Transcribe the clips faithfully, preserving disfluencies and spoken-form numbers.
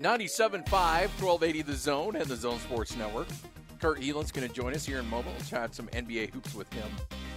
ninety-seven point five, twelve eighty The Zone and the Zone Sports Network. Kurt Helin's going to join us here in Mobile. We'll chat some N B A hoops with him.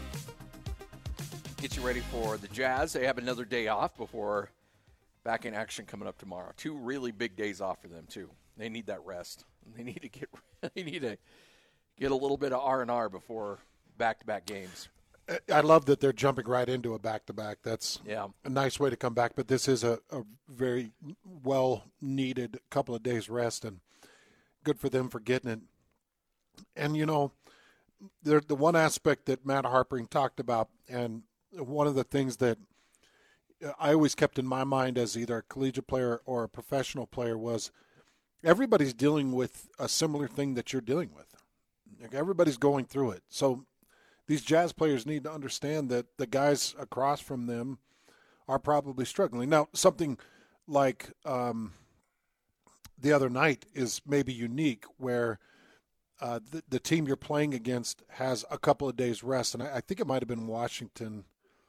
Get you ready for the Jazz. They have another day off before back in action coming up tomorrow. Two really big days off for them, too. They need that rest. They need to get they need to get a little bit of R and R before back-to-back games. I love that they're jumping right into a back-to-back. That's yeah. a nice way to come back. But this is a, a very well-needed couple of days rest, and good for them for getting it. And, you know, the, the one aspect that Matt Harpring talked about, and one of the things that I always kept in my mind as either a collegiate player or a professional player was everybody's dealing with a similar thing that you're dealing with. Like everybody's going through it. So these Jazz players need to understand that the guys across from them are probably struggling. Now, something like um, the other night is maybe unique where uh, the, the team you're playing against has a couple of days rest. And I, I think it might have been Washington.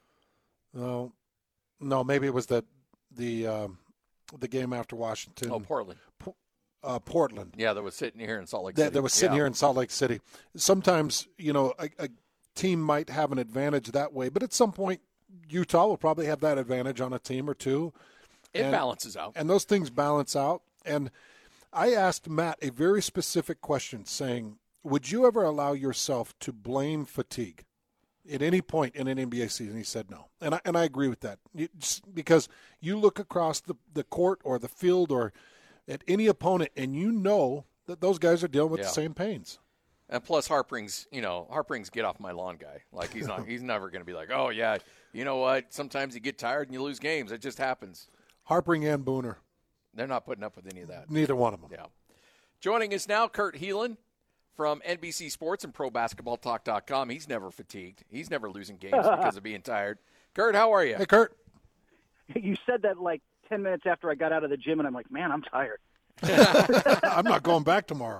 No, no, maybe it was the the um, the game after Washington. Oh, Portland. Uh, Portland. Yeah, that was sitting here in Salt Lake That, City. that was sitting yeah. here in Salt Lake City. Sometimes, you know, a, a team might have an advantage that way, but at some point, Utah will probably have that advantage on a team or two. It and, balances out. And those things balance out. And I asked Matt a very specific question saying, would you ever allow yourself to blame fatigue at any point in an N B A season? He said no. And I, and I agree with that. It's because you look across the, the court or the field or at any opponent, and you know that those guys are dealing with yeah. the same pains. And plus, Harpring's, you know, Harpring's get off my lawn guy. Like he's not, he's never going to be like, oh yeah, you know what? Sometimes you get tired and you lose games. It just happens. Harpring and Booner, they're not putting up with any of that. Neither one of them. Yeah. Joining us now, Kurt Helin from N B C Sports and Pro Basketball Talk dot com. He's never fatigued. He's never losing games because of being tired. Kurt, how are you? Hey, Kurt. You said that like ten minutes after I got out of the gym, and I'm like, man, I'm tired. I'm not going back tomorrow.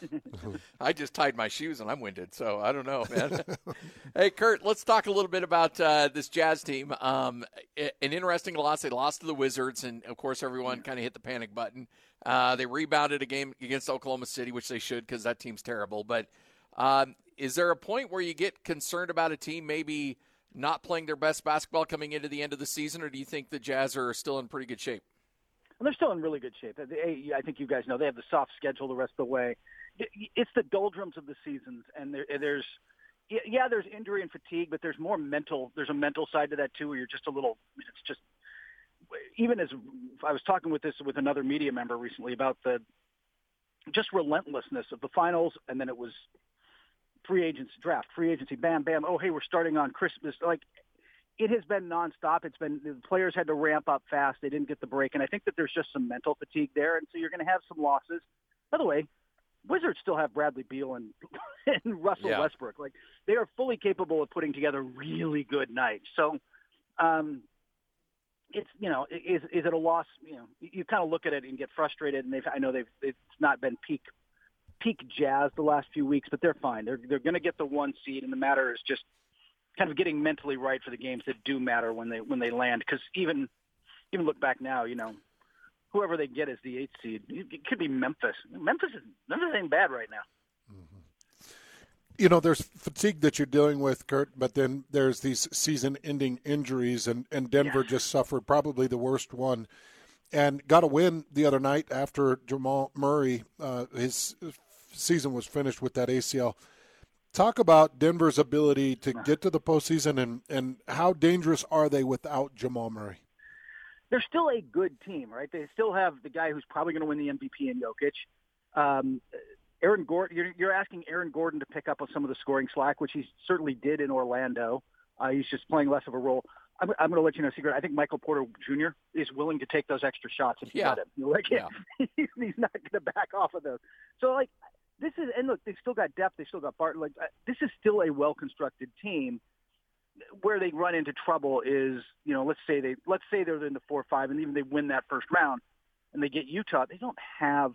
I just tied my shoes and I'm winded, so I don't know, man. Hey, Kurt, let's talk a little bit about uh, this Jazz team. Um, an interesting loss. They lost to the Wizards, and, of course, everyone kind of hit the panic button. Uh, they rebounded a game against Oklahoma City, which they should because that team's terrible. But um, is there a point where you get concerned about a team maybe not playing their best basketball coming into the end of the season, or do you think the Jazz are still in pretty good shape? Well, they're still in really good shape. I think you guys know they have the soft schedule the rest of the way. It's the doldrums of the seasons, and there, there's, yeah, there's injury and fatigue, but there's more mental. There's a mental side to that too, where you're just a little. It's just even as I was talking with this with another media member recently about the just relentlessness of the finals, and then it was free agents draft, free agency, bam, bam. Oh, hey, we're starting on Christmas, like. It has been nonstop. It's been the players had to ramp up fast. They didn't get the break, and I think that there's just some mental fatigue there, and so you're going to have some losses. By the way, Wizards still have Bradley Beal and, and Russell yeah. Westbrook. Like they are fully capable of putting together really good nights. So, um, it's you know, is is it a loss? You know, you, you kind of look at it and get frustrated, and they've I know they've it's not been peak peak Jazz the last few weeks, but they're fine. They're they're going to get the one seed, and the matter is just kind of getting mentally right for the games that do matter when they when they land. Because even even look back now, you know, whoever they get as the eighth seed, it could be Memphis. Memphis is Memphis ain't bad right now. Mm-hmm. You know, there's fatigue that you're dealing with, Kurt, but then there's these season-ending injuries, and, and Denver yeah. just suffered probably the worst one, and got a win the other night after Jamal Murray, uh, his season was finished with that A C L. Talk about Denver's ability to get to the postseason, and, and how dangerous are they without Jamal Murray? They're still a good team, right? They still have the guy who's probably going to win the M V P in Jokic. Um, Aaron Gordon, you're, you're asking Aaron Gordon to pick up on some of the scoring slack, which he certainly did in Orlando. Uh, he's just playing less of a role. I'm, I'm going to let you know a secret. I think Michael Porter Junior is willing to take those extra shots if you yeah. let him. Like, yeah. he's not going to back off of those. So, like, this is, and look, they've still got depth. They've still got Barton. Like, this is still a well-constructed team. Where they run into trouble is, you know, let's say they, let's say they're in the four or five, and even they win that first round, and they get Utah. They don't have,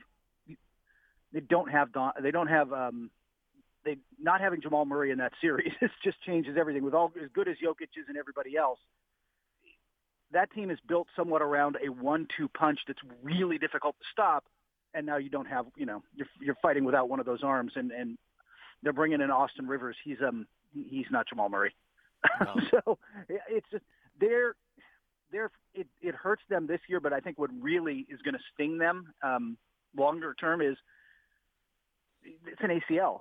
they don't have, Don, they don't have, um, they not having Jamal Murray in that series. This just changes everything. With all as good as Jokic is and everybody else, that team is built somewhat around a one two punch that's really difficult to stop, and now you don't have, you know, you're, you're fighting without one of those arms, and, and they're bringing in Austin Rivers. He's um he's not Jamal Murray. No. So it's just they're they're it, it hurts them this year, but I think what really is going to sting them um, longer term is it's an A C L.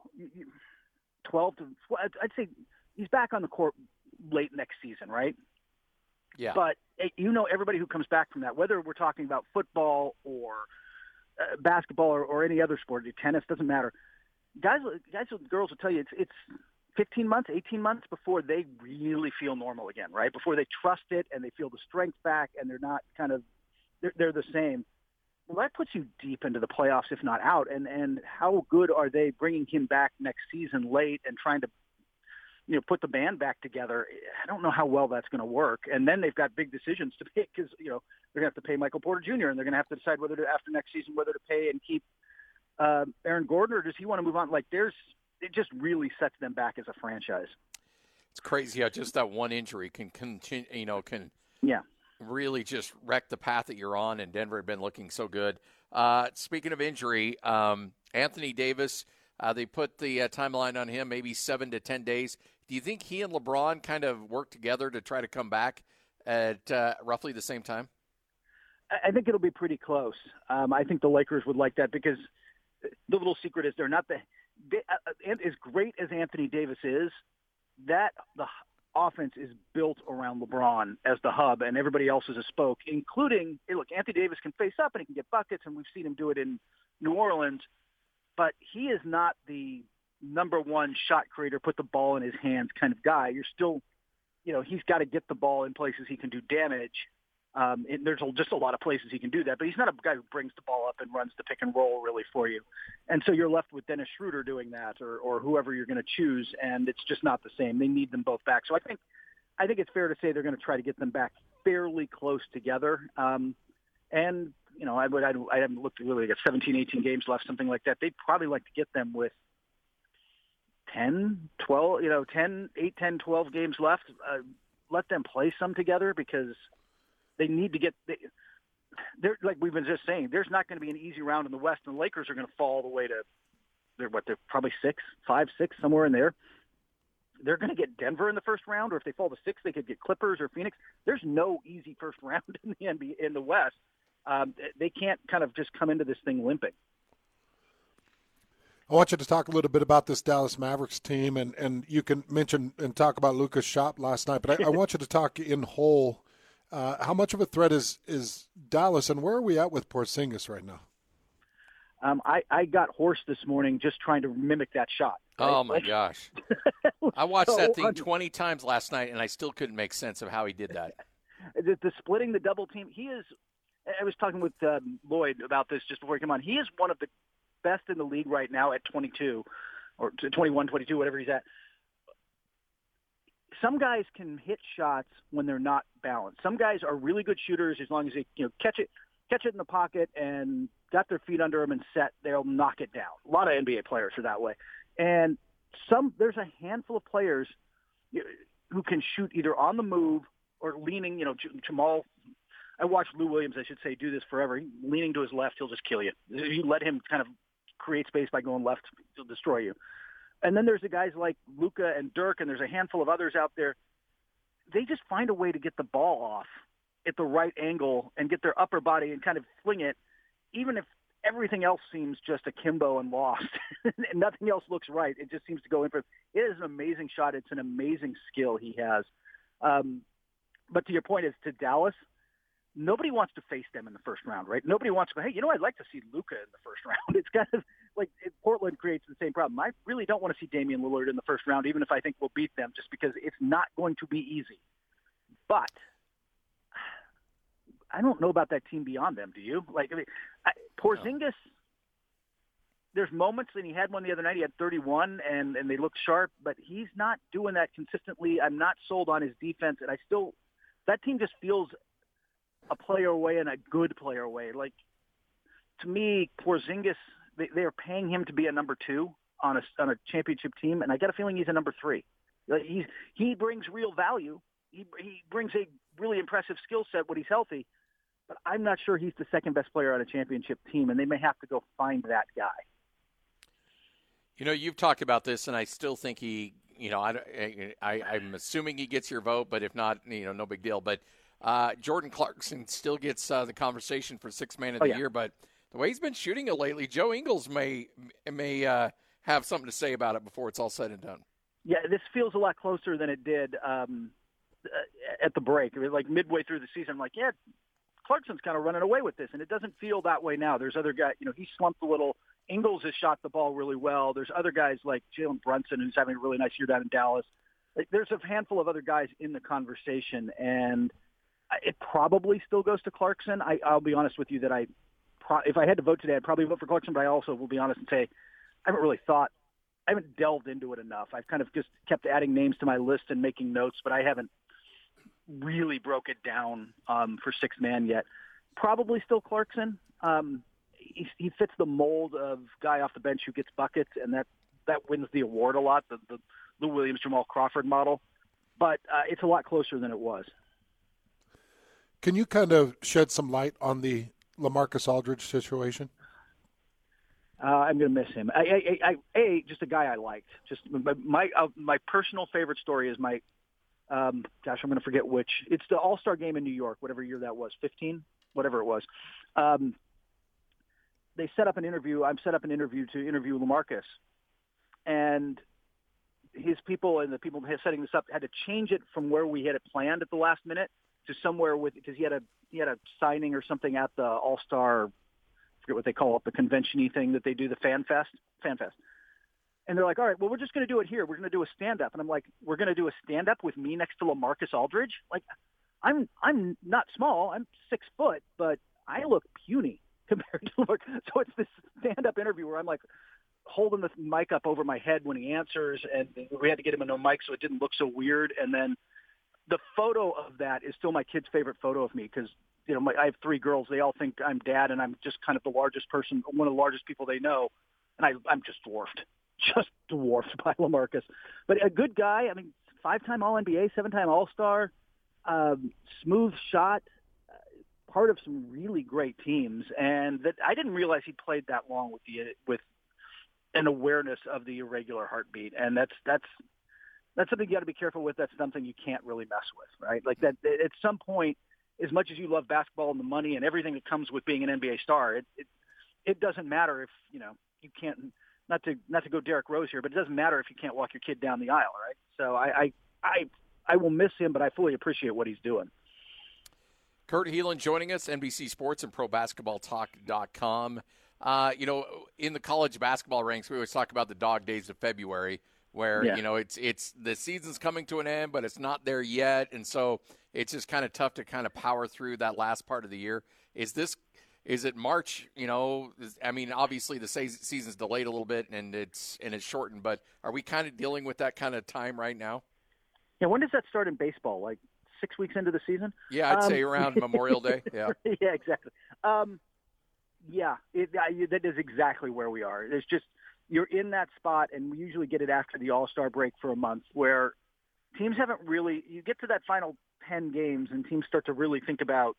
twelve to I'd say he's back on the court late next season, right? Yeah. But you know, everybody who comes back from that, whether we're talking about football or uh, basketball or, or any other sport, tennis, doesn't matter. Guys, guys, girls will tell you it's it's fifteen months, eighteen months before they really feel normal again, right? Before they trust it and they feel the strength back and they're not kind of they're, they're the same. Well, that puts you deep into the playoffs, if not out. And and how good are they bringing him back next season late and trying to, you know, put the band back together? I don't know how well that's going to work. And then they've got big decisions to make because, you know, they're going to have to pay Michael Porter Junior and they're going to have to decide whether to, after next season, whether to pay and keep uh, Aaron Gordon, or does he want to move on? Like, there's, it just really sets them back as a franchise. It's crazy how just that one injury can continue, you know, can yeah. really just wreck the path that you're on, and Denver had been looking so good. Uh, speaking of injury, um, Anthony Davis, uh, they put the uh, timeline on him, maybe seven to ten days. Do you think he and LeBron kind of work together to try to come back at uh, roughly the same time? I think it'll be pretty close. Um, I think the Lakers would like that because the little secret is they're not the they, uh, – as great as Anthony Davis is, that the offense is built around LeBron as the hub, and everybody else is a spoke, including – hey, look, Anthony Davis can face up and he can get buckets, and we've seen him do it in New Orleans, but he is not the number one shot creator, put the ball in his hands kind of guy. You're still – you know, he's got to get the ball in places he can do damage. Um, and there's just a lot of places he can do that, but he's not a guy who brings the ball up and runs the pick and roll really for you. And so you're left with Dennis Schroeder doing that, or, or whoever you're going to choose, and it's just not the same. They need them both back. So I think, I think it's fair to say they're going to try to get them back fairly close together. Um, and you know, I would, I, I haven't looked really at seventeen, eighteen games left, something like that. They'd probably like to get them with ten, twelve, you know, ten, eight, ten, twelve games left. Uh, let them play some together because they need to get they, – they're like we've been just saying, there's not going to be an easy round in the West, and the Lakers are going to fall all the way to they're what they're probably six, five, six, somewhere in there. They're going to get Denver in the first round, or if they fall to six, they could get Clippers or Phoenix. There's no easy first round in the N B A in the West. Um, they can't kind of just come into this thing limping. I want you to talk a little bit about this Dallas Mavericks team, and, and you can mention and talk about Luka's shot last night, but I, I want you to talk in whole. Uh, how much of a threat is, is Dallas, and where are we at with Porzingis right now? Um, I, I got hoarse this morning just trying to mimic that shot. Right? Oh, my gosh. I watched so that thing un- twenty times last night, and I still couldn't make sense of how he did that. The, the splitting the double team, he is – I was talking with um, Lloyd about this just before he came on. He is one of the best in the league right now at twenty-two or twenty-one, twenty-two, whatever he's at. Some guys can hit shots when they're not balanced. Some guys are really good shooters as long as they, you know, catch it, catch it in the pocket and got their feet under them and set. They'll knock it down. A lot of N B A players are that way, and some there's a handful of players who can shoot either on the move or leaning. You know, Jamal. I watched Lou Williams, I should say, do this forever. He, leaning to his left, he'll just kill you. You let him kind of create space by going left, he'll destroy you. And then there's the guys like Luka and Dirk, and there's a handful of others out there. They just find a way to get the ball off at the right angle and get their upper body and kind of fling it, even if everything else seems just akimbo and lost. and nothing else looks right. It just seems to go in for it. It is an amazing shot. It's an amazing skill he has. Um, but to your point, is to Dallas, nobody wants to face them in the first round, right? Nobody wants to go, hey, you know, I'd like to see Luka in the first round. It's kind of like it, Portland creates the same problem. I really don't want to see Damian Lillard in the first round, even if I think we'll beat them, just because it's not going to be easy. But I don't know about that team beyond them. Do you? Like, I mean, I, Porzingis, no. There's moments, and he had one the other night. He had thirty-one, and, and they looked sharp, but he's not doing that consistently. I'm not sold on his defense, and I still – that team just feels – a player away and a good player away. Like, to me, Porzingis, they, they are paying him to be a number two on a, on a championship team, and I got a feeling he's a number three. Like, he's, he brings real value. He, he brings a really impressive skill set when he's healthy, but I'm not sure he's the second best player on a championship team, and they may have to go find that guy. You know, you've talked about this, and I still think he, you know, I, I, I'm assuming he gets your vote, but if not, you know, no big deal. But uh, Jordan Clarkson still gets uh, the conversation for sixth man of the oh, yeah. year, but the way he's been shooting it lately, Joe Ingles may may uh, have something to say about it before it's all said and done. Yeah, this feels a lot closer than it did um, at the break. I mean, like midway through the season, I'm like, yeah, Clarkson's kind of running away with this, and it doesn't feel that way now. There's other guys, you know, he slumped a little. Ingles has shot the ball really well. There's other guys like Jalen Brunson, who's having a really nice year down in Dallas. Like, there's a handful of other guys in the conversation, and it probably still goes to Clarkson. I, I'll be honest with you that I, pro- if I had to vote today, I'd probably vote for Clarkson, but I also will be honest and say I haven't really thought, I haven't delved into it enough. I've kind of just kept adding names to my list and making notes, but I haven't really broke it down um, for sixth man yet. Probably still Clarkson. Um, he, he fits the mold of guy off the bench who gets buckets, and that, that wins the award a lot, the, the Lou Williams, Jamal Crawford model. But uh, it's a lot closer than it was. Can you kind of shed some light on the LaMarcus Aldridge situation? Uh, I'm going to miss him. I, I, I, a just a guy I liked. Just my my, uh, my personal favorite story is my, um, gosh, I'm going to forget which. It's the All-Star game in New York, whatever year that was, fifteen, whatever it was. Um, they set up an interview. I'm set up an interview to interview LaMarcus, and his people and the people setting this up had to change it from where we had it planned at the last minute to somewhere with because he had a he had a signing or something at the All-Star. I forget what they call it, the convention-y thing that they do, the Fan Fest, Fan Fest. And they're like, all right, well, we're just going to do it here. We're going to do a stand-up. And I'm like, we're going to do a stand-up with me next to LaMarcus Aldridge? Like, I'm I'm not small. I'm six foot, but I look puny compared to LaMarcus. So it's this stand-up interview where I'm like holding the mic up over my head when he answers, and we had to get him a no mic so it didn't look so weird. And then the photo of that is still my kid's favorite photo of me because – you know, my, I have three girls. They all think I'm dad, and I'm just kind of the largest person, one of the largest people they know. And I, I'm just dwarfed, just dwarfed by LaMarcus. But a good guy. I mean, five-time All N B A, seven-time All-Star, um, smooth shot, uh, part of some really great teams. And that I didn't realize he played that long with the with an awareness of the irregular heartbeat. And that's that's that's something you got to be careful with. That's something you can't really mess with, right? Like that at some point. As much as you love basketball and the money and everything that comes with being an N B A star, it, it it doesn't matter if you know you can't not to not to go Derrick Rose here, but it doesn't matter if you can't walk your kid down the aisle, right? So I I I, I will miss him, but I fully appreciate what he's doing. Kurt Helin joining us, N B C Sports and Pro Basketball Talk dot com. Uh, you know, in the college basketball ranks, we always talk about the dog days of February, where yeah. you know it's it's the season's coming to an end, but it's not there yet, and so it's just kind of tough to kind of power through that last part of the year. Is this, is it March? You know, is, I mean, obviously the season's delayed a little bit and it's and it's shortened, but are we kind of dealing with that kind of time right now? Yeah. When does that start in baseball? Like six weeks into the season? Yeah, I'd um, say around Memorial Day. Yeah. Yeah, exactly. Um, yeah, it, I, that is exactly where we are. It's just you're in that spot, and we usually get it after the All-Star break for a month, where teams haven't really. You get to that final ten games and teams start to really think about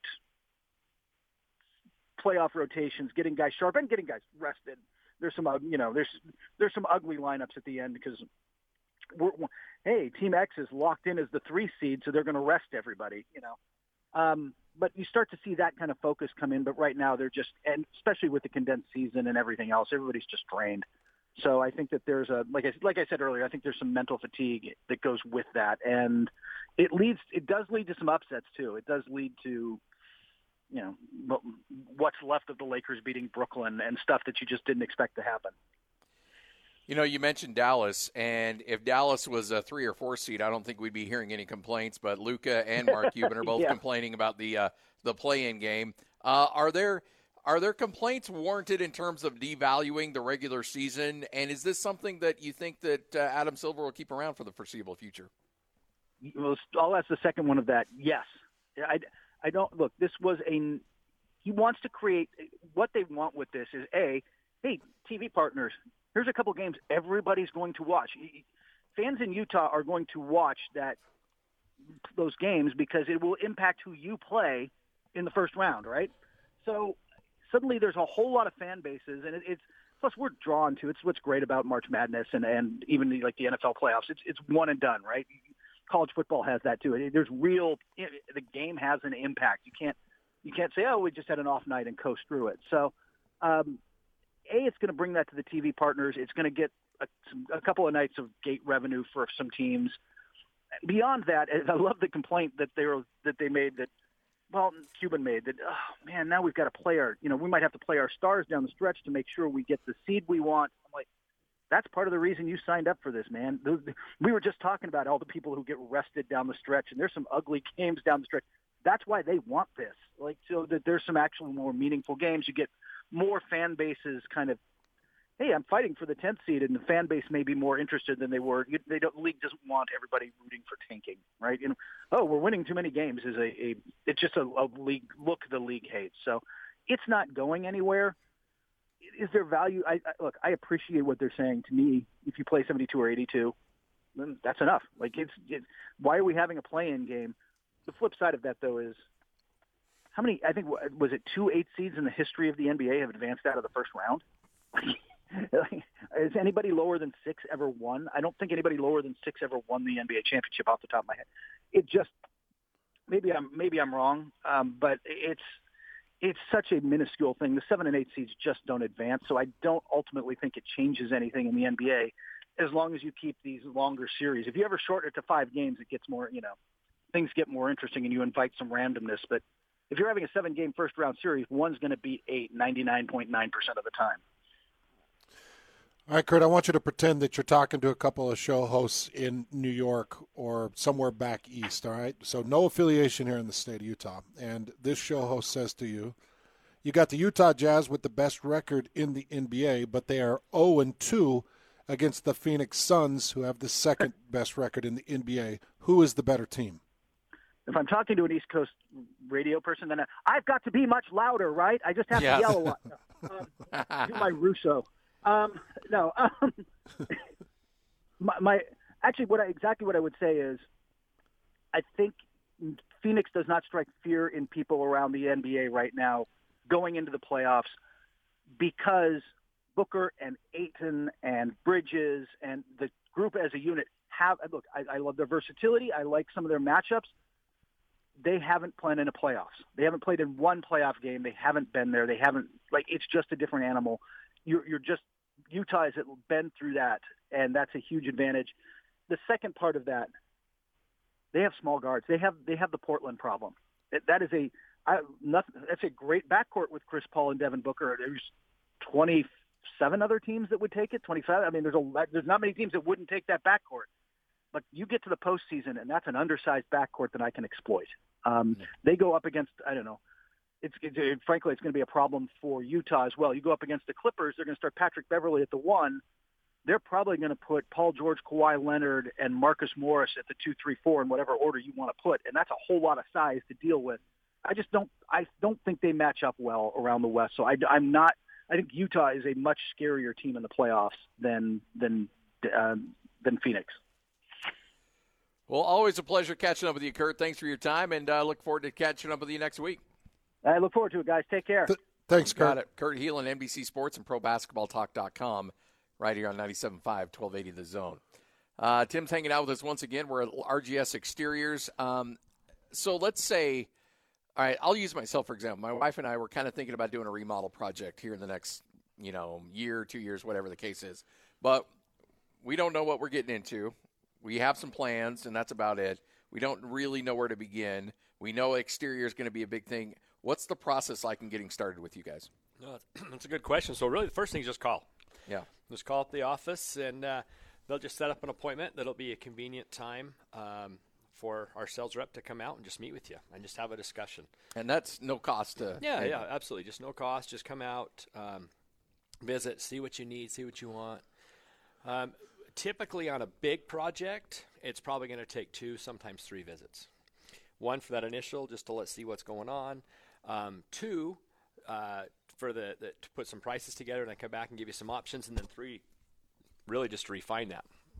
playoff rotations, getting guys sharp and getting guys rested. There's some, you know, there's, there's some ugly lineups at the end because we're, hey, team X is locked in as the three seed, so they're going to rest everybody, you know? Um, but you start to see that kind of focus come in, but right now they're just, and especially with the condensed season and everything else, everybody's just drained. So I think that there's a, like I, like I said earlier, I think there's some mental fatigue that goes with that. And it leads, it does lead to some upsets too. It does lead to, you know, what's left of the Lakers beating Brooklyn and stuff that you just didn't expect to happen. You know, you mentioned Dallas, and if Dallas was a three or four seed, I don't think we'd be hearing any complaints, but Luka and Mark Cuban are both yeah. complaining about the, uh, the play-in game. Uh, are there, Are there complaints warranted in terms of devaluing the regular season? And is this something that you think that uh, Adam Silver will keep around for the foreseeable future? Well, I'll ask the second one of that. Yes. I, I don't – look, this was a – he wants to create – what they want with this is, A, hey, T V partners, here's a couple games everybody's going to watch. Fans in Utah are going to watch that those games because it will impact who you play in the first round, right? So suddenly there's a whole lot of fan bases, and it, it's plus we're drawn to. It's what's great about March Madness and, and even the, like the N F L playoffs. It's it's one and done, right? College football has that too. It, there's real. It, the game has an impact. You can't you can't say, oh, we just had an off night and coast through it. So, um, a, it's going to bring that to the T V partners. It's going to get a, some, a couple of nights of gate revenue for some teams. Beyond that, I love the complaint that they were that they made that. Well, Cuban made that, oh, man, now we've got to play our, you know, we might have to play our stars down the stretch to make sure we get the seed we want. I'm like, that's part of the reason you signed up for this, man. We were just talking about all the people who get rested down the stretch, and there's some ugly games down the stretch. That's why they want this, like, so that there's some actual more meaningful games. You get more fan bases kind of, hey, I'm fighting for the tenth seed, and the fan base may be more interested than they were. They don't, the league doesn't want everybody rooting for tanking, right? And oh, we're winning too many games is a, a it's just a, a league look the league hates. So it's not going anywhere. Is there value? I, I look, I appreciate what they're saying. To me, if you play seventy-two or eighty-two, then that's enough. Like it's, it's why are we having a play-in game? The flip side of that, though, is how many? I think was it two eight seeds in the history of the N B A have advanced out of the first round. Has anybody lower than six ever won? I don't think anybody lower than six ever won the N B A championship off the top of my head. It just maybe I'm maybe I'm wrong, um, but it's it's such a minuscule thing. The seven and eight seeds just don't advance, so I don't ultimately think it changes anything in the N B A as long as you keep these longer series. If you ever shorten it to five games, it gets more, you know, things get more interesting and you invite some randomness. But if you're having a seven-game first-round series, one's going to beat eight ninety-nine point nine percent of the time. All right, Kurt, I want you to pretend that you're talking to a couple of show hosts in New York or somewhere back east, all right? So no affiliation here in the state of Utah. And this show host says to you, you got the Utah Jazz with the best record in the N B A, but they are oh and two against the Phoenix Suns, who have the second best record in the N B A. Who is the better team? If I'm talking to an East Coast radio person, then I've got to be much louder, right? I just have yeah. to yell a lot. Um, do my Russo. Um, no, um, my, my actually, what I, exactly what I would say is, I think Phoenix does not strike fear in people around the N B A right now going into the playoffs because Booker and Ayton and Bridges and the group as a unit have look. I, I love their versatility. I like some of their matchups. They haven't played in a playoffs. They haven't played in one playoff game. They haven't been there. They haven't like it's just a different animal. You're, you're just Utah has been through that, and that's a huge advantage. The second part of that, they have small guards. They have they have the Portland problem. That, that is a I, nothing, that's a great backcourt with Chris Paul and Devin Booker. There's twenty-seven other teams that would take it. twenty-five. I mean, there's a there's not many teams that wouldn't take that backcourt. But you get to the postseason, and that's an undersized backcourt that I can exploit. Um, yeah. They go up against I don't know. It's, it's it, frankly, it's going to be a problem for Utah as well. You go up against the Clippers, they're going to start Patrick Beverley at the one. They're probably going to put Paul George, Kawhi Leonard, and Marcus Morris at the two, three, four in whatever order you want to put, and that's a whole lot of size to deal with. I just don't, I don't think they match up well around the West. So I, I'm not. I think Utah is a much scarier team in the playoffs than than uh, than Phoenix. Well, always a pleasure catching up with you, Kurt. Thanks for your time, and I uh, look forward to catching up with you next week. I look forward to it, guys. Take care. Th- thanks, Kurt. Got it. Kurt Helin, N B C Sports and Pro Basketball Talk dot com, right here on ninety-seven point five, twelve eighty The Zone. Uh, Tim's hanging out with us once again. We're at R G S Exteriors. Um, so let's say, all right, I'll use myself for example. My wife and I were kind of thinking about doing a remodel project here in the next, you know, year, two years, whatever the case is. But we don't know what we're getting into. We have some plans, and that's about it. We don't really know where to begin. We know exterior is going to be a big thing. What's the process like in getting started with you guys? No, that's a good question. So really the first thing is just call. Yeah. Just call up the office, and uh, they'll just set up an appointment. That'll be a convenient time um, for our sales rep to come out and just meet with you and just have a discussion. And that's no cost to Yeah, anyone. yeah, absolutely. Just no cost. Just come out, um, visit, see what you need, see what you want. Um, typically on a big project, it's probably going to take two, sometimes three visits. One for that initial, just to let's see what's going on. Um, two, uh, for the, the to put some prices together and then come back and give you some options. And then three, really just to refine that.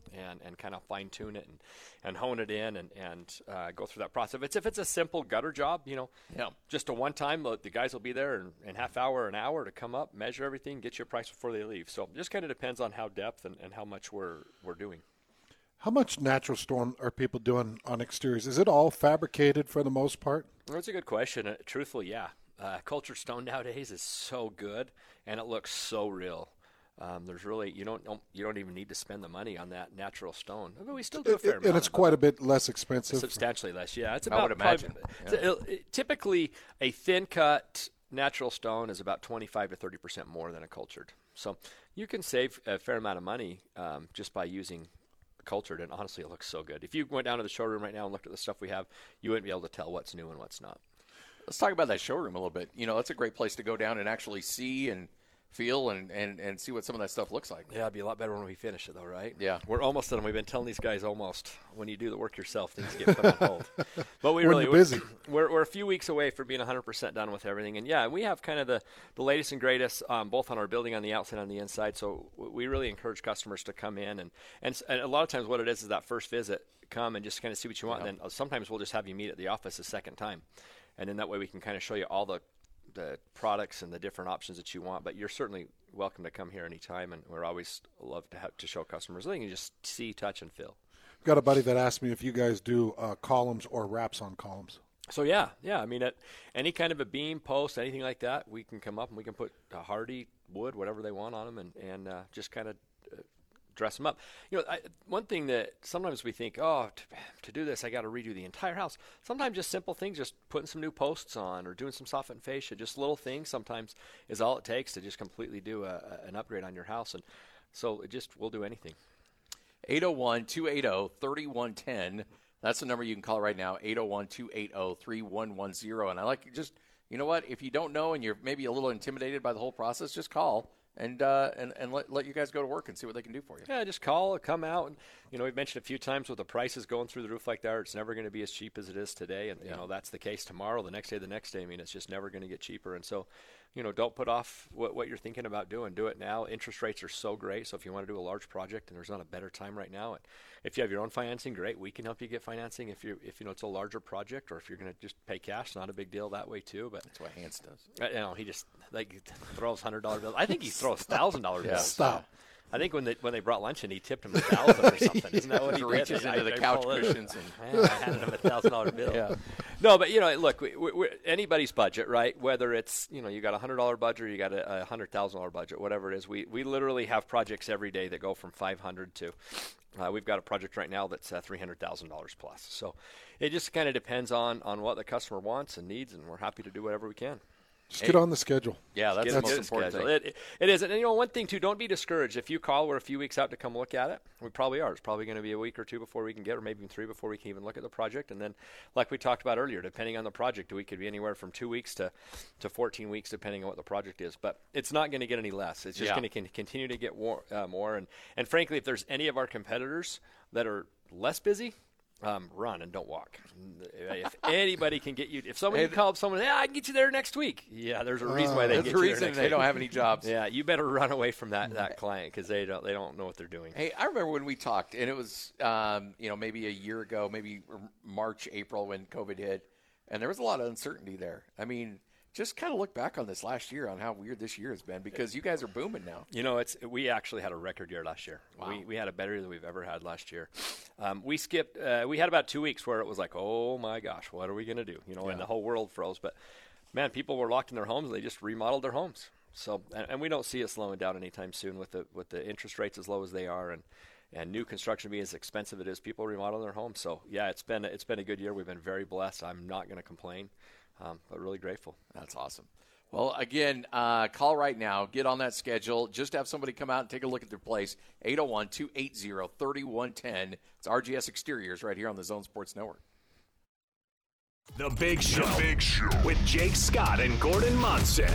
and, and kind of fine tune it and, and hone it in and, and uh, go through that process. If it's, if it's a simple gutter job, you know, yeah. just a one time, the guys will be there in, in half hour, an hour to come up, measure everything, get you a price before they leave. So it just kind of depends on how depth and, and how much we're we're doing. How much natural stone are people doing on exteriors? Is it all fabricated for the most part? Well, that's a good question. Uh, truthfully, yeah. Uh, cultured stone nowadays is so good, and it looks so real. Um, there's really you don't, don't you don't even need to spend the money on that natural stone. But we still do a fair it, amount, and it's quite a bit less expensive. Substantially less, yeah. It's I about would imagine. Probably, Yeah. it, it, typically, a thin cut natural stone is about twenty-five to thirty percent more than a cultured. So you can save a fair amount of money um, just by using cultured, and honestly, it looks so good. If you went down to the showroom right now and looked at the stuff we have, you wouldn't be able to tell what's new and what's not. Let's talk about that showroom a little bit. You know, that's a great place to go down and actually see and feel and, and, and see what some of that stuff looks like. Yeah, it'd be a lot better when we finish it, though, right? Yeah. We're almost done. We've been telling these guys almost when you do the work yourself, things get put on hold. But we When really you're busy. We're, we're a few weeks away from being one hundred percent done with everything. And, yeah, we have kind of the, the latest and greatest um, both on our building on the outside and on the inside. So we really encourage customers to come in. And, and, and a lot of times what it is is that first visit, come and just kind of see what you want. Yeah. And then sometimes we'll just have you meet at the office a second time. And then that way we can kind of show you all the the products and the different options that you want. But you're certainly welcome to come here anytime, and we're always love to have to show customers they can just see, touch, and feel. I've got a buddy that asked me if you guys do uh, columns or wraps on columns. So yeah, yeah. I mean, at any kind of a beam, post, anything like that, we can come up and we can put a hardy wood, whatever they want on them, and and uh, just kind of uh, dress them up. You know, I, one thing that sometimes we think, oh, to, to do this, I got to redo the entire house. Sometimes just simple things, just putting some new posts on or doing some soffit fascia, just little things sometimes is all it takes to just completely do a, a, an upgrade on your house. And so it just, we'll do anything. eight oh one, two eight oh, three one one zero. That's the number you can call right now, eight oh one, two eight oh, three one one zero. And I like just, you know what, if you don't know and you're maybe a little intimidated by the whole process, just call. And uh, and and let let you guys go to work and see what they can do for you. Yeah, just call, come out, and you know we've mentioned a few times with the prices going through the roof like that, it's never going to be as cheap as it is today, and yeah. you know that's the case tomorrow, the next day, the next day. I mean, it's just never going to get cheaper, and so you know don't put off what what you're thinking about doing. Do it now. Interest rates are so great, so if you want to do a large project, and there's not a better time right now. If you have your own financing, great, we can help you get financing. If you if you know it's a larger project, or if you're going to just pay cash, not a big deal that way too. But that's what Hans does. Uh, you know, he just like throws hundred dollar bills. I think he throws thousand dollar bills. Yeah, stop. I think when they when they brought lunch in, he tipped him a thousand or something. Isn't that what he, he did? reaches into I, the I couch cushions and man, I handed him a thousand dollar bill. Yeah. No, but you know, look, we, we, we, anybody's budget, right? Whether it's you know you got a hundred dollar budget, or you got a, a hundred thousand dollar budget, whatever it is. We we literally have projects every day that go from five hundred to. Uh, we've got a project right now that's uh, three hundred thousand dollars plus. So it just kind of depends on on what the customer wants and needs, and we're happy to do whatever we can. Just hey. get on the schedule. Yeah, that's the most important thing. It, it, it is. And, you know, one thing, too, don't be discouraged. If you call, we're a few weeks out to come look at it. We probably are. It's probably going to be a week or two before we can get, or maybe even three before we can even look at the project. And then, like we talked about earlier, depending on the project, we could be anywhere from two weeks to, to fourteen weeks, depending on what the project is. But it's not going to get any less. It's just yeah. going to continue to get more. Uh, more. And, and, frankly, if there's any of our competitors that are less busy, Um, run and don't walk. If anybody can get you, if somebody hey, called someone, yeah, I can get you there next week. Yeah, there's a reason why they uh, get the you reason there next they week. don't have any jobs. Yeah, you better run away from that, that client because they don't they don't know what they're doing. Hey, I remember when we talked, and it was um, you know maybe a year ago, maybe March, April when COVID hit, and there was a lot of uncertainty there. I mean. Just kind of look back on this last year on how weird this year has been because you guys are booming now. You know, it's we actually had a record year last year. Wow. We we had a better year than we've ever had last year. Um, we skipped. Uh, we had about two weeks where it was like, oh my gosh, what are we going to do? You know, yeah. and the whole world froze. But man, people were locked in their homes. And they just remodeled their homes. So, and, and we don't see it slowing down anytime soon with the with the interest rates as low as they are and. And new construction being as expensive it is, people remodel their homes. So yeah, it's been it's been a good year. We've been very blessed. I'm not going to complain, um, but really grateful. That's awesome. Well, again, uh, call right now. Get on that schedule. Just have somebody come out and take a look at their place. eight oh one, two eight oh, three one one zero. It's R G S Exteriors right here on the Zone Sports Network. The Big Show, the Big Show. With Jake Scott and Gordon Monson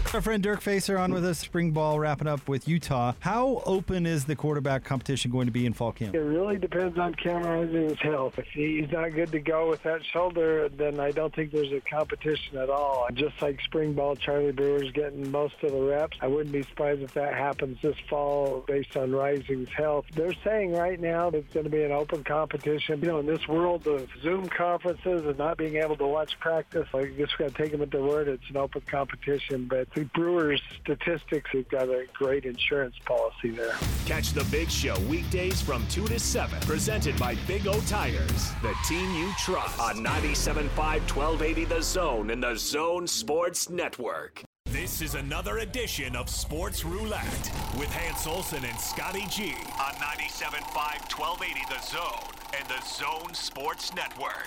Our friend Dirk Facer on with us, spring ball wrapping up with Utah. How open is the quarterback competition going to be in fall camp? It really depends on Cam Rising's health. If he's not good to go with that shoulder, then I don't think there's a competition at all. Just like spring ball, Charlie Brewer's getting most of the reps. I wouldn't be surprised if that happens this fall based on Rising's health. They're saying right now that it's going to be an open competition. You know, in this world of Zoom conferences and not being able to watch practice, I guess we got to take them at their word. It's an open competition, but the Brewers statistics have got a great insurance policy there. Catch the Big Show weekdays from two to seven, presented by Big O Tires, the team you trust, on ninety-seven point five, twelve eighty The Zone and the Zone Sports Network. This is another edition of Sports Roulette with Hans Olsen and Scotty G on ninety-seven point five, twelve eighty The Zone and the Zone Sports Network.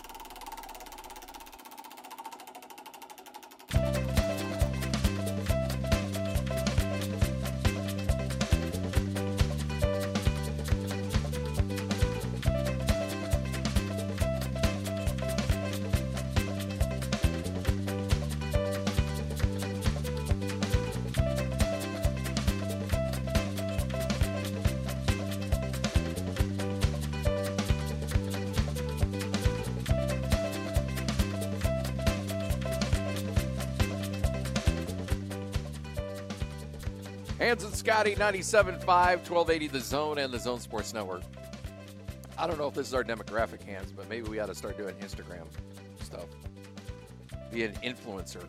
Hans and Scotty, ninety-seven point five, twelve eighty The Zone and the Zone Sports Network. I don't know if this is our demographic, Hans, but maybe we ought to start doing Instagram stuff. Be an influencer.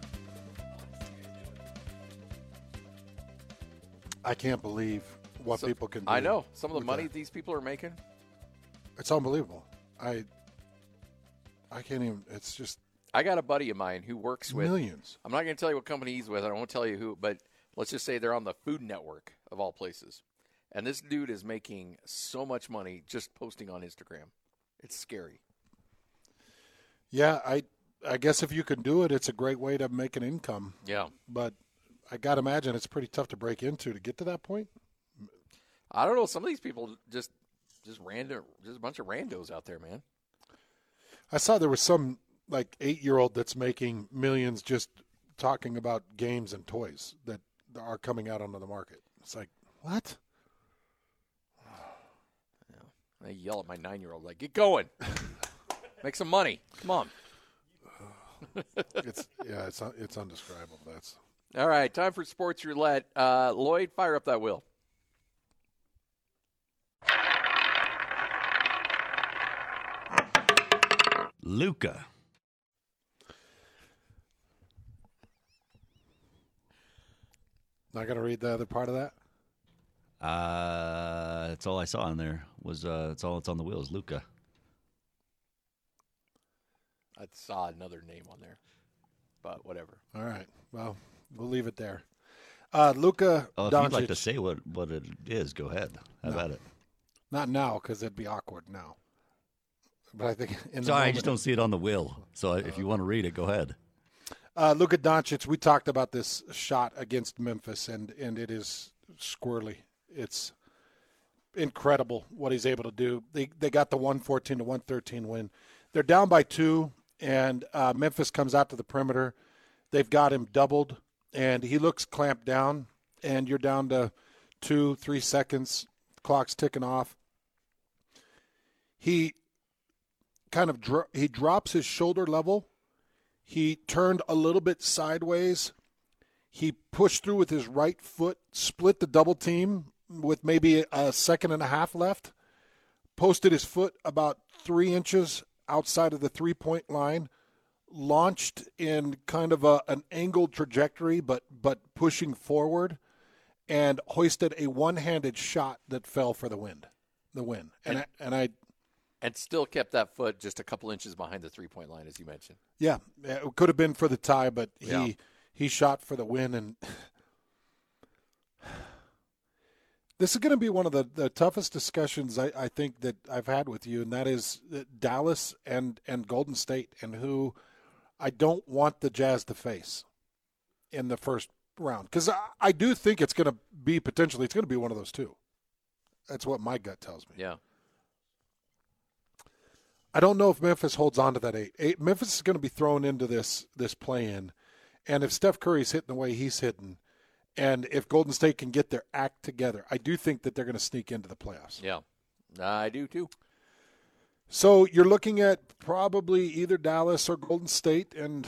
I can't believe what So- people can do. I know. Some of the with money that. these people are making. It's unbelievable. I I can't even. It's just I got a buddy of mine who works with millions. I'm not going to tell you what company he's with. I won't tell you who, but let's just say they're on the Food Network of all places. And this dude is making so much money just posting on Instagram. It's scary. Yeah, I I guess if you can do it, it's a great way to make an income. Yeah. But I got to imagine it's pretty tough to break into to get to that point. I don't know. Some of these people just just random, just a bunch of randos out there, man. I saw there was some like eight-year-old that's making millions just talking about games and toys that are coming out onto the market. It's like, what? I yell at my nine-year-old, like, get going. Make some money. Come on. It's yeah, it's it's undescribable. That's All right, time for Sports Roulette. Uh, Lloyd, fire up that wheel. Luka. not going to read the other part of that. Uh, that's all I saw in there. Was uh, that's all that's on the wheel is Luka. I saw another name on there, but whatever. All right. Well, we'll leave it there. Uh, Luka Oh, if Doncic. you'd like to say what, what it is, go ahead. How No. about it? Not now, because it'd be awkward now. But I think in the Sorry, I moment- just don't see it on the wheel. So if you want to read it, go ahead. Uh, Luka Doncic, we talked about this shot against Memphis, and, and it is squirrely. It's incredible what he's able to do. They they got the one fourteen to one thirteen win. They're down by two, and uh, Memphis comes out to the perimeter. They've got him doubled, and he looks clamped down, and you're down to two, three seconds. Clock's ticking off. He kind of dro- he drops his shoulder level. He turned a little bit sideways. He pushed through with his right foot, split the double team with maybe a second and a half left, posted his foot about three inches outside of the three-point line, launched in kind of a, an angled trajectory but but pushing forward, and hoisted a one-handed shot that fell for the win. The win. And, I, and I And still kept that foot just a couple inches behind the three-point line, as you mentioned. Yeah, it could have been for the tie, but he Yeah. he shot for the win. And this is going to be one of the, the toughest discussions I, I think that I've had with you, and that is Dallas and, and Golden State, and who I don't want the Jazz to face in the first round. Because I, I do think it's going to be potentially, it's going to be one of those two. That's what my gut tells me. Yeah. I don't know if Memphis holds on to that eight. eight Memphis is going to be thrown into this this play-in, And if Steph Curry's hitting the way he's hitting, and if Golden State can get their act together, I do think that they're going to sneak into the playoffs. Yeah, I do too. So you're looking at probably either Dallas or Golden State, and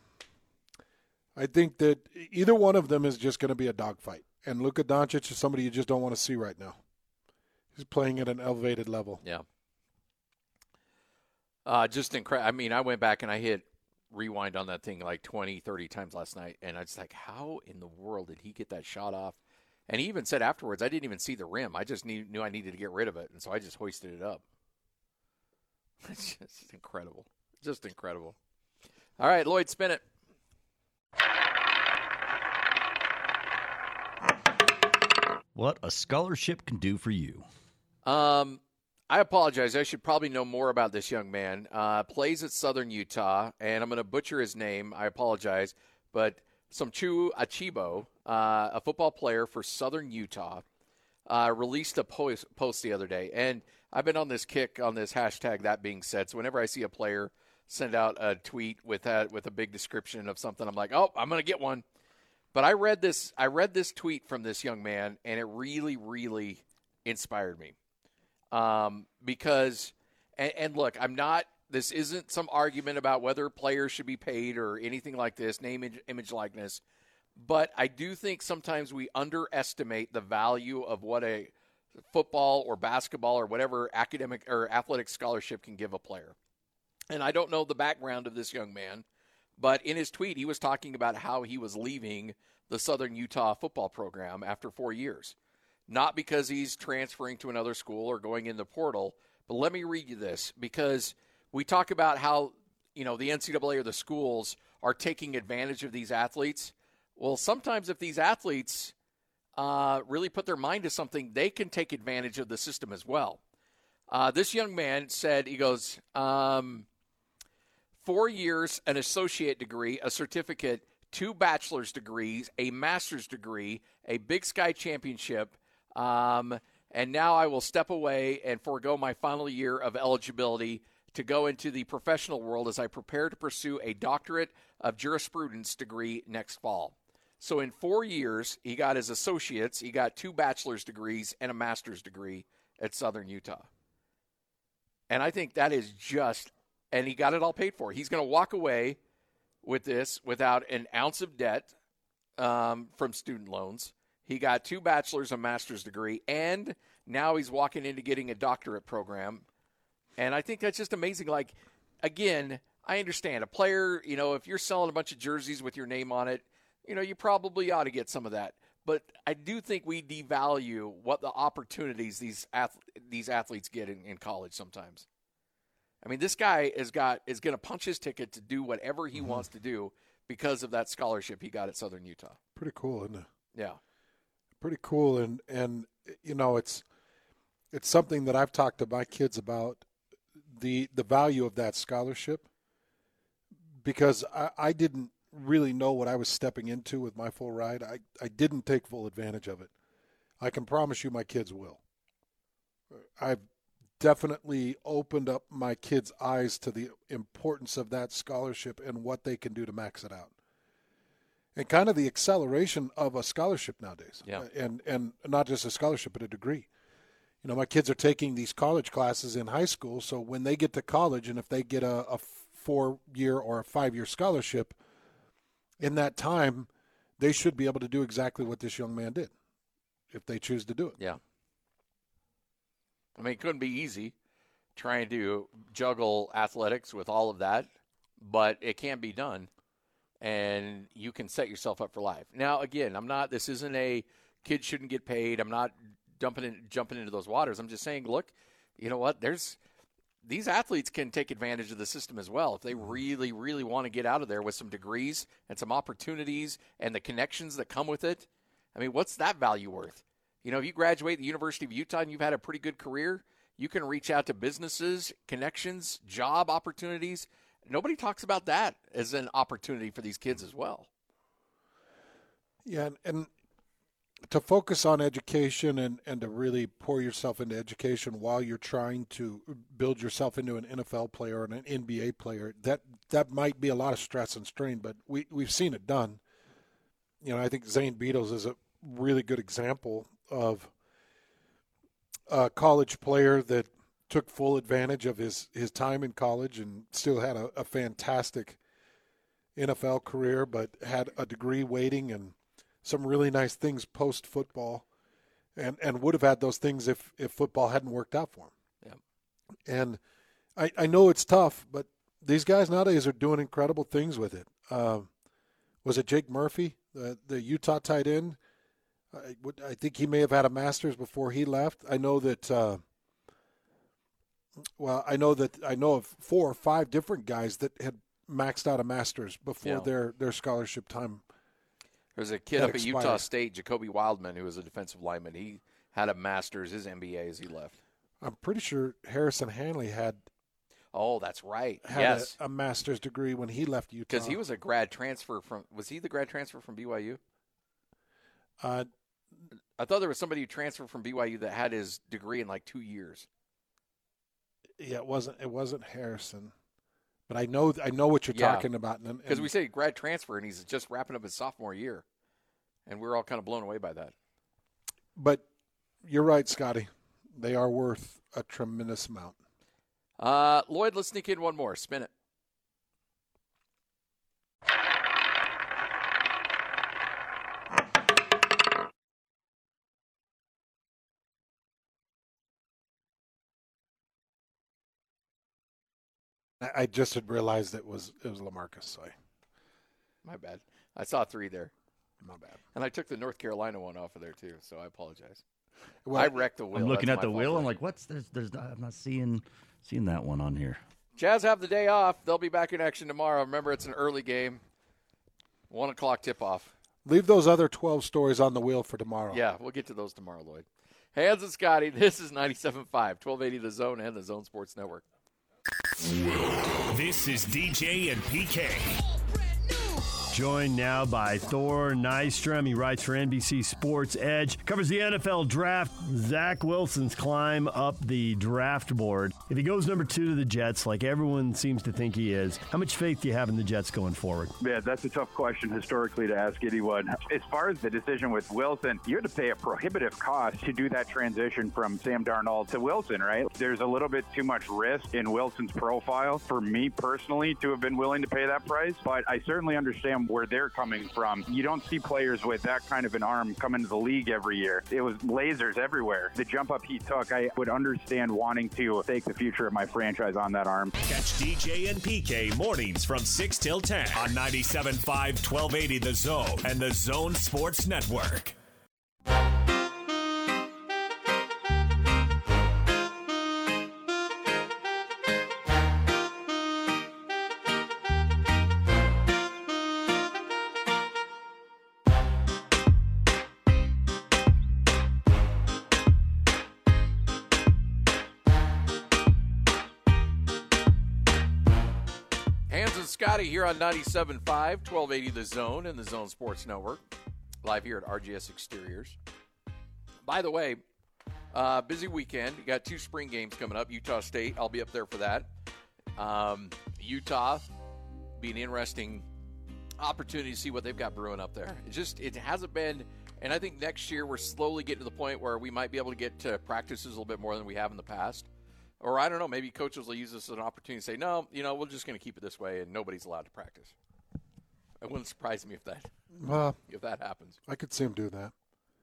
I think that either one of them is just going to be a dogfight. And Luka Doncic is somebody you just don't want to see right now. He's playing at an elevated level. Yeah. Uh, just incredible. I mean, I went back and I hit rewind on that thing like twenty, thirty times last night, and I was like, how in the world did he get that shot off? And he even said afterwards, I didn't even see the rim. I just need, knew I needed to get rid of it, and so I just hoisted it up. It's just incredible. Just incredible. All right, Lloyd, spin it. What a scholarship can do for you. Um, I apologize. I should probably know more about this young man. Uh, plays at Southern Utah, and I'm going to butcher his name. I apologize. But Somchu Achibo, uh, a football player for Southern Utah, uh, released a post, post the other day. And I've been on this kick on this hashtag, that being said. So whenever I see a player send out a tweet with that, with a big description of something, I'm like, oh, I'm going to get one. But I read this I read this tweet from this young man, and it really, really inspired me. Um, because, and, and look, I'm not, this isn't some argument about whether players should be paid or anything like this, name, image, image likeness. But I do think sometimes we underestimate the value of what a football or basketball or whatever academic or athletic scholarship can give a player. And I don't know the background of this young man, but in his tweet, he was talking about how he was leaving the Southern Utah football program after four years. Not because he's transferring to another school or going in the portal, but let me read you this, because we talk about how, you know, the N C double A or the schools are taking advantage of these athletes. Well, sometimes if these athletes uh, really put their mind to something, they can take advantage of the system as well. Uh, this young man said, he goes, um, four years, an associate degree, a certificate, two bachelor's degrees, a master's degree, a Big Sky championship, um, and now I will step away and forego my final year of eligibility to go into the professional world as I prepare to pursue a doctorate of jurisprudence degree next fall. So in four years, he got his associates, he got two bachelor's degrees and a master's degree at Southern Utah. And I think that is just, and he got it all paid for. He's going to walk away with this without an ounce of debt um, from student loans. He got two bachelor's and master's degree, and now he's walking into getting a doctorate program. And I think that's just amazing. Like, again, I understand a player, you know, if you're selling a bunch of jerseys with your name on it, you know, you probably ought to get some of that. But I do think we devalue what the opportunities these ath- these athletes get in, in college sometimes. I mean, this guy is got is going to punch his ticket to do whatever he mm-hmm. wants to do because of that scholarship he got at Southern Utah. Pretty cool, isn't it? Yeah. Pretty cool, and, and you know, it's it's something that I've talked to my kids about, the the value of that scholarship, because I, I didn't really know what I was stepping into with my full ride. I, I didn't take full advantage of it. I can promise you my kids will. I've definitely opened up my kids' eyes to the importance of that scholarship and what they can do to max it out. And kind of the acceleration of a scholarship nowadays. Yeah. And and not just a scholarship, but a degree. You know, my kids are taking these college classes in high school, so when they get to college and if they get a, a four-year or a five-year scholarship, in that time, they should be able to do exactly what this young man did, if they choose to do it. Yeah. I mean, it couldn't be easy trying to juggle athletics with all of that, but it can be done, and you can set yourself up for life. Now, again, I'm not – this isn't a kids shouldn't get paid. I'm not dumping in, jumping into those waters. I'm just saying, look, you know what, there's – these athletes can take advantage of the system as well if they really, really want to get out of there with some degrees and some opportunities and the connections that come with it. I mean, what's that value worth? You know, if you graduate the University of Utah and you've had a pretty good career, you can reach out to businesses, connections, job opportunities. Nobody talks about that as an opportunity for these kids as well. Yeah, and to focus on education and, and to really pour yourself into education while you're trying to build yourself into an N F L player and an N B A player, that that might be a lot of stress and strain, but we, we've seen it done. You know, I think Zane Beadles is a really good example of a college player that took full advantage of his, his time in college and still had a, a fantastic N F L career, but had a degree waiting and some really nice things post-football, and, and would have had those things if, if football hadn't worked out for him. Yeah. And I, I know it's tough, but these guys nowadays are doing incredible things with it. Uh, was it Jake Murphy, the, the Utah tight end? I, would, I think he may have had a master's before he left. I know that uh, – well, I know that I know of four or five different guys that had maxed out a master's before Yeah. their, their scholarship time. There's a kid That up at expired. Utah State, Jacoby Wildman, who was a defensive lineman. He had a master's, his M B A as he left. I'm pretty sure Harrison Hanley had Oh, that's right. had yes. a, a master's degree when he left Utah. Because he was a grad transfer from – was he the grad transfer from B Y U? Uh, I thought there was somebody who transferred from B Y U that had his degree in like two years. yeah, it wasn't it wasn't Harrison, but I know I know what you're Yeah. talking about. and- Because and- we say grad transfer, and he's just wrapping up his sophomore year. And we're all kind of blown away by that. But you're right, Scotty. They are worth a tremendous amount. Uh, Lloyd, let's sneak in one more. Spin it. I, I just had realized it was it was LaMarcus. So I, My bad. I saw three there. my bad. And I took the North Carolina one off of there, too, so I apologize. Well, I wrecked the wheel. I'm looking That's at the my wheel. fault I'm there. like, what's there's there's I'm not seeing seeing that one on here. Jazz have the day off. They'll be back in action tomorrow. Remember, it's an early game. One o'clock tip-off. leave those other twelve stories on the wheel for tomorrow. Yeah, we'll get to those tomorrow, Lloyd. Hans and Scotty, this is ninety-seven point five, twelve eighty The Zone and the Zone Sports Network. This is D J and P K. Joined now by Thor Nystrom. He writes for N B C Sports Edge. Covers the N F L draft. Zach Wilson's climb up the draft board. If he goes number two to the Jets, like everyone seems to think he is, how much faith do you have in the Jets going forward? Yeah, that's a tough question historically to ask anyone. As far as the decision with Wilson, you had to pay a prohibitive cost to do that transition from Sam Darnold to Wilson, right? There's a little bit too much risk in Wilson's profile for me personally to have been willing to pay that price, but I certainly understand where they're coming from. You don't see players with that kind of an arm come into the league every year. It was lasers everywhere. The jump up he took, I would understand wanting to stake the future of my franchise on that arm. Catch D J and P K mornings from six till ten on ninety-seven point five, twelve eighty The Zone and the Zone Sports Network. Hans and Scotty here on ninety-seven point five, twelve eighty The Zone and the Zone Sports Network. Live here at R G S Exteriors. By the way, uh, busy weekend. You got two spring games coming up. Utah State, I'll be up there for that. Um, Utah, be an interesting opportunity to see what they've got brewing up there. It just it hasn't been, and I think next year we're slowly getting to the point where we might be able to get to practices a little bit more than we have in the past. Or I don't know, maybe coaches will use this as an opportunity to say, no, you know, we're just going to keep it this way and nobody's allowed to practice. It wouldn't surprise me if that Well, if that happens. I could see him do that.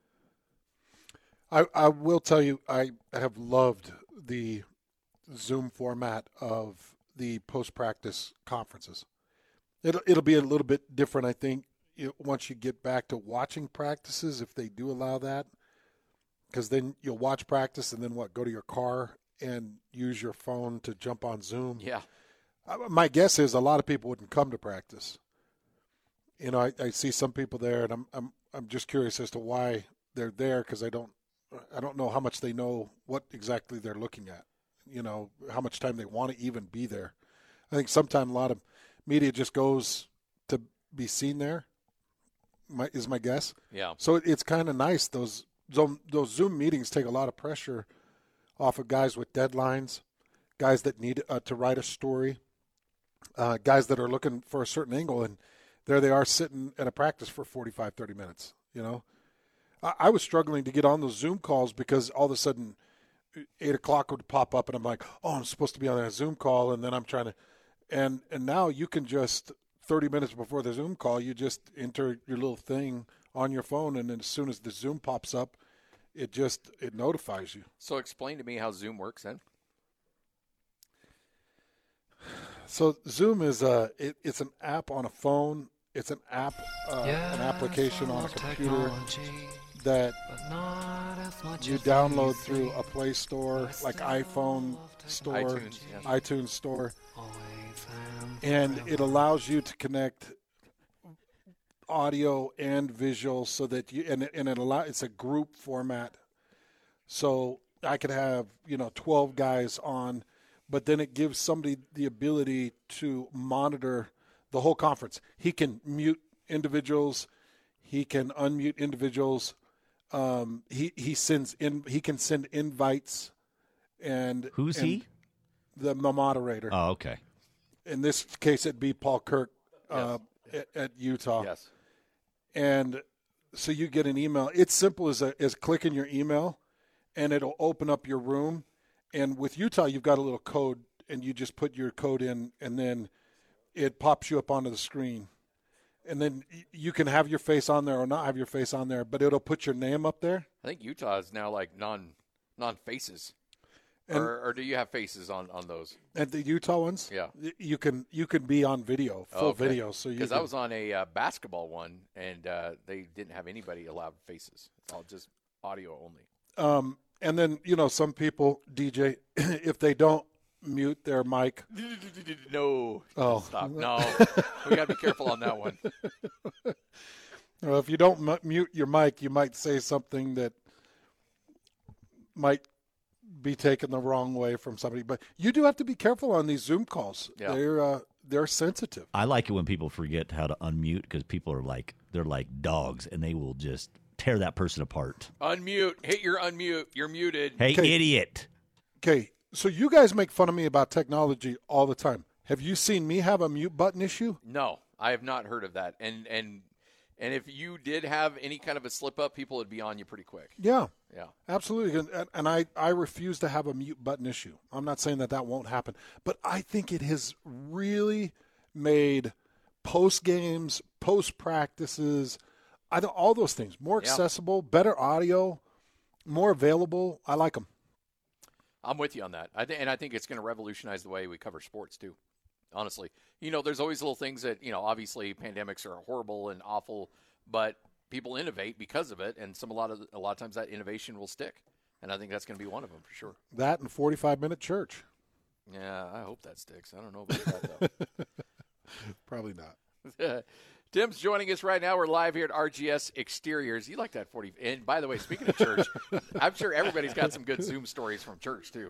I I will tell you, I have loved the Zoom format of the post-practice conferences. It'll it'll be a little bit different, I think, you, once you get back to watching practices, if they do allow that, because then you'll watch practice and then what? Go to your car and use your phone to jump on Zoom. Yeah. Uh, My guess is a lot of people wouldn't come to practice. You know, I, I see some people there, and I'm I'm I'm just curious as to why they're there, because I don't I don't know how much they know what exactly they're looking at. You know, how much time they want to even be there. I think sometimes a lot of media just goes to be seen there. my, is my guess. Yeah. So it, it's kind of nice. Those, those those Zoom meetings take a lot of pressure off of guys with deadlines, guys that need uh, to write a story, uh, guys that are looking for a certain angle, and there they are sitting at a practice for forty-five, thirty minutes, you know. I, I was struggling to get on those Zoom calls because all of a sudden eight o'clock would pop up, and I'm like, oh, I'm supposed to be on that Zoom call, and then I'm trying to – and and now you can just thirty minutes before the Zoom call, you just enter your little thing on your phone, and then as soon as the Zoom pops up, it just – it notifies you. So explain to me how Zoom works then. So Zoom is a it, it's an app on a phone. It's an app, uh, yeah, an application on a computer that you download through a Play Store, like iPhone Store, iTunes, yeah. iTunes Store, and it allows you to connect audio and visual, so that you and and it allow it's a group format. So I could have you know twelve guys on. But then it gives somebody the ability to monitor the whole conference. He can mute individuals. He can unmute individuals. Um, he he sends in. He can send invites. And who's and he? The, the moderator. Oh, okay. In this case, it'd be Paul Kirk uh, yes. at, at Utah. Yes. And so you get an email. It's simple as a, as clicking your email, and it'll open up your room. And with Utah, you've got a little code, and you just put your code in, and then it pops you up onto the screen. And then you can have your face on there or not have your face on there, but it'll put your name up there. I think Utah is now like non non faces, or, or do you have faces on, on those? At the Utah ones, yeah, you can you can be on video, full okay. video. So because I was on a uh, basketball one, and uh, they didn't have anybody allowed faces; it's all just audio only. Um. And then, you know, some people, D J, if they don't mute their mic. No. Oh. Stop. No. We got to be careful on that one. Well, if you don't m- mute your mic, you might say something that might be taken the wrong way from somebody. But you do have to be careful on these Zoom calls. Yeah. They're uh, they're sensitive. I like it when people forget how to unmute because people are like, they're like dogs, and they will just – tear that person apart. Unmute. Hit your unmute. You're muted. Hey, Kay. Idiot. Okay, so you guys make fun of me about technology all the time. Have you seen me have a mute button issue? No, I have not heard of that. And and and if you did have any kind of a slip up, people would be on you pretty quick. Yeah. Yeah. Absolutely. And, and I, I refuse to have a mute button issue. I'm not saying that that won't happen. But I think it has really made post games, post practices, I think all those things more accessible, yeah. better audio, more available. I like them. I'm with you on that. I th- and I think it's going to revolutionize the way we cover sports too. Honestly, you know, there's always little things that, you know, obviously pandemics are horrible and awful, but people innovate because of it, and some a lot of a lot of times that innovation will stick. And I think that's going to be one of them for sure. That and forty-five minute church. Yeah, I hope that sticks. I don't know about that though. Probably not. Tim's joining us right now. We're live here at R G S Exteriors. You like that forty? And by the way, speaking of church, I'm sure everybody's got some good Zoom stories from church too.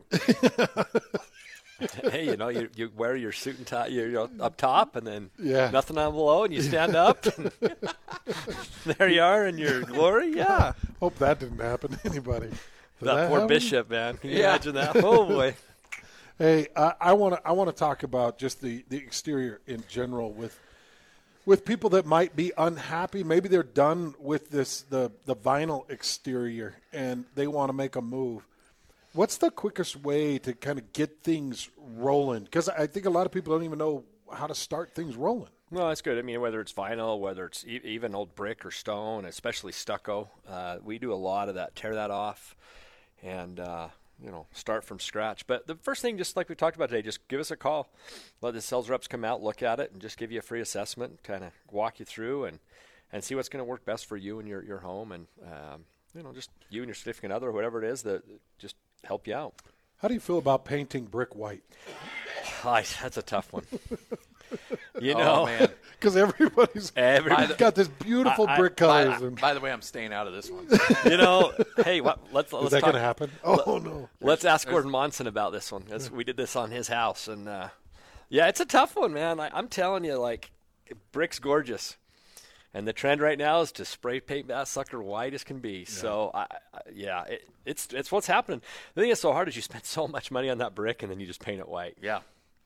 Hey, you know, you, you wear your suit and tie, you're, you're up top, and then yeah. nothing on below, and you stand up. And there you are in your glory. Yeah. Hope that didn't happen to anybody. Did that, that poor happen? bishop, man. Can you yeah. imagine that? Oh boy. Hey, uh, I want to I want to talk about just the, the exterior in general with. With people that might be unhappy, maybe they're done with this the, the vinyl exterior and they want to make a move. What's the quickest way to kind of get things rolling? Because I think a lot of people don't even know how to start things rolling. No, that's good. I mean, whether it's vinyl, whether it's e- even old brick or stone, especially stucco, uh, we do a lot of that. Tear that off and uh, you know, start from scratch. But the first thing, just like we talked about today, just give us a call. Let the sales reps come out, look at it, and just give you a free assessment, kind of walk you through and, and see what's going to work best for you and your, your home. And, um, you know, just you and your significant other, whatever it is, that just help you out. How do you feel about painting brick white? Oh, that's a tough one. You oh, know, man. Because everybody's, everybody's got this beautiful I, brick I, colors. by, and by the way, I'm staying out of this one. You know, hey, what, let's let's is that talk. going to happen? Oh let, no! Let's there's, ask Gordon Monson about this one. That's, we did this on his house, and uh, yeah, it's a tough one, man. I, I'm telling you, like, brick's gorgeous, And the trend right now is to spray paint that sucker white as can be. Yeah. So, I, I, yeah, it, it's it's what's happening. The thing that's so hard is you spend so much money on that brick and then you just paint it white. Yeah.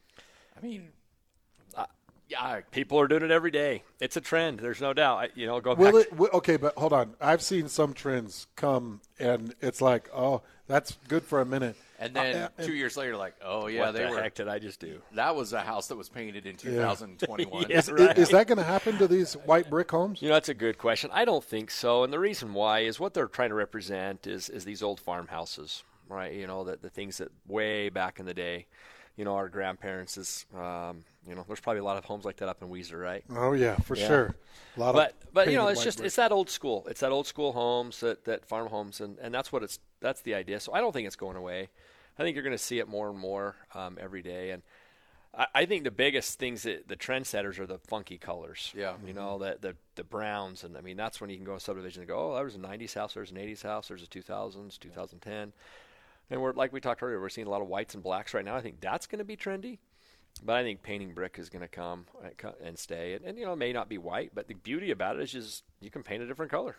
I mean, uh, yeah, people are doing it every day. It's a trend. There's no doubt. I, you know, go Will back. It, will, okay, but hold on. I've seen some trends come, and it's like, oh, that's good for a minute. And then uh, two and, years later, like, oh, yeah, what they the were. heck did I just do? That was a house that was painted in two thousand twenty-one. Yeah, is, right. is that going to happen to these white brick homes? You know, that's a good question. I don't think so. And the reason why is what they're trying to represent is, is these old farmhouses, right? You know, the, the things that way back in the day, you know, our grandparents is, um, you know, there's probably a lot of homes like that up in Weiser, right? Oh, yeah, for yeah. sure. A lot but, of but you know, it's just, brick. it's that old school. It's that old school homes, that, that farm homes, and, and that's what it's, that's the idea. So I don't think it's going away. I think you're going to see it more and more um, every day. And I, I think the biggest things that the trendsetters are the funky colors. Yeah. You know, the, the the browns. And, I mean, that's when you can go in subdivision and go, oh, there was a nineties house, there's an eighties house, there's a two thousands, two thousand ten. And we're like we talked earlier, we're seeing a lot of whites and blacks right now. I think that's going to be trendy. But I think painting brick is going to come and stay. And, and, you know, it may not be white, but the beauty about it is just you can paint a different color.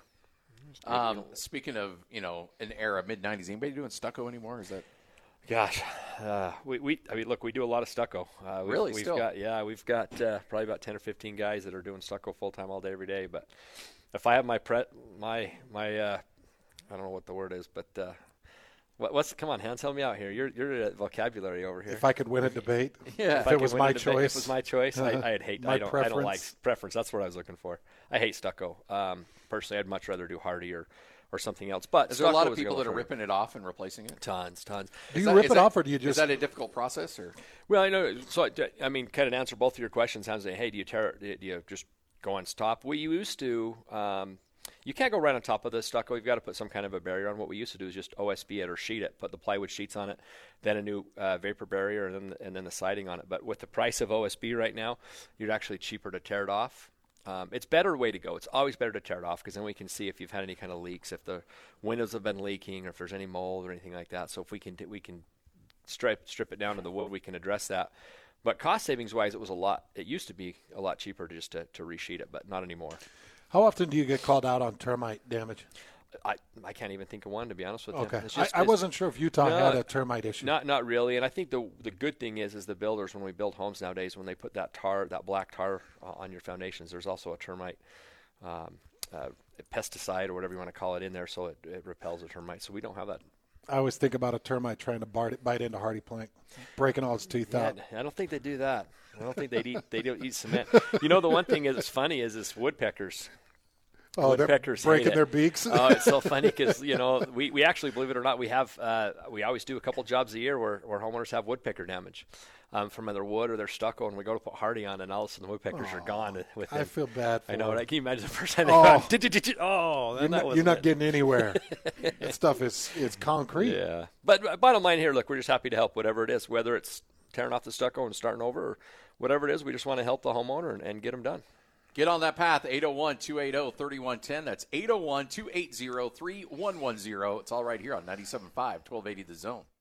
Um, speaking of, you know, an era, mid nineties, anybody doing stucco anymore? Is that... Gosh, uh, we, we I mean, look, we do a lot of stucco. Uh, we, really, we've still? got yeah, we've got uh, probably about ten or fifteen guys that are doing stucco full time all day, every day. But if I have my pre my my uh, I don't know what the word is, but uh, what, what's come on, Hans, help me out here. You're you're at vocabulary over here. If I could win a debate, yeah, if, if it was my debate, choice, if it was my choice, I, I'd hate. my I don't. preference. I don't like preference. That's what I was looking for. I hate stucco. Um, personally, I'd much rather do hardy or. or something else. But is there a lot of is people that are for ripping it off and replacing it? Tons, tons. Do is you that, rip it that, off, or do you just? Is that a difficult process, or? Well, I know. So I, I mean, kind of answer both of your questions. Sounds like, hey, do you tear? Do you just go on top? We used to. Um, you can't go right on top of the stucco. You've got to put some kind of a barrier on. What we used to do is just O S B it or sheet it, put the plywood sheets on it, then a new uh, vapor barrier, and then and then the siding on it. But with the price of O S B right now, you're actually cheaper to tear it off. Um, it's better way to go. It's always better to tear it off because then we can see if you've had any kind of leaks, if the windows have been leaking, or if there's any mold or anything like that. So if we can we can strip strip it down to the wood, we can address that. But cost savings wise, it was a lot. It used to be a lot cheaper to just to, to resheet it, but not anymore. How often do you get called out on termite damage? I, I can't even think of one, to be honest with okay. you. It's just, I, I wasn't sure if Utah no, had a termite issue. Not not really. And I think the the good thing is is the builders, when we build homes nowadays, when they put that tar, that black tar uh, on your foundations, there's also a termite um, uh, pesticide or whatever you want to call it in there, so it, it repels the termite. So we don't have that. I always think about a termite trying to bite, bite into hardy plank, breaking all its teeth yeah, out. I don't think they do that. I don't think they'd eat they don't eat cement. You know, the one thing is, it's funny is this woodpeckers. Oh, Woodpeckers they're breaking hate their it. beaks. Oh, it's so funny because, you know, we, we actually, believe it or not, we have uh, we always do a couple jobs a year where, where homeowners have woodpecker damage um, from either wood or their stucco, and we go to put hardy on, and all of a sudden the woodpeckers oh, are gone with them. I feel bad for I know. them. Right? Can you imagine the first time they oh, got, did, did, did, oh, you're that not, you're not it. getting anywhere. That stuff is it's concrete. Yeah. But uh, bottom line here, look, we're just happy to help whatever it is, whether it's tearing off the stucco and starting over or whatever it is. We just want to help the homeowner and, and get them done. Get on that path, eight oh one, two eight oh, three one one zero. That's eight oh one, two eight zero, three one one zero. It's all right here on ninety-seven point five, twelve eighty The Zone.